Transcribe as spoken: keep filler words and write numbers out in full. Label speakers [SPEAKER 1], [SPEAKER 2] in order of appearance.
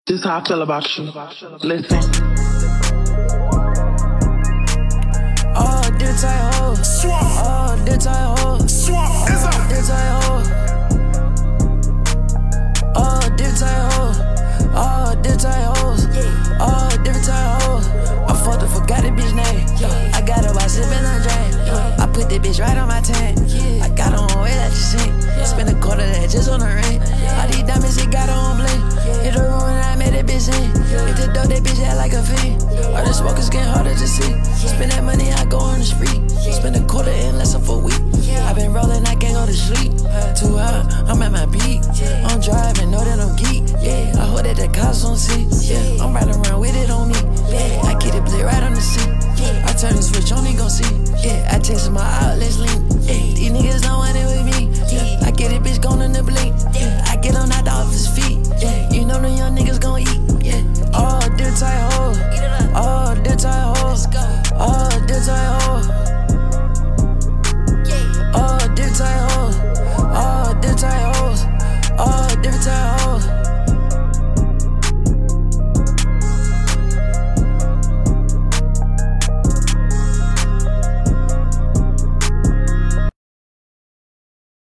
[SPEAKER 1] This is how I feel about you. Listen.
[SPEAKER 2] Oh, this tight hoe. Oh, this tight hoe. Oh, this tight hoe. Oh, this tight hoe. Oh, this tight hoes. Oh, different tight hoes. I fucked her, forgot the bitch name. I got her by sipping on drain. I put that bitch right on my tank. I got her on way that she sing. Spend a quarter that just on the ring. All these diamonds, it got her on bling. Hit the room and I made that bitch in. Hit the door, that bitch had like a fiend. All the smokers getting harder to see. Spend that money, I go on the street. Spend a quarter in less than four weeks. I been rolling, I can't go to sleep. Too high, I'm at my peak. I'm driving, know that I'm geek. Yeah,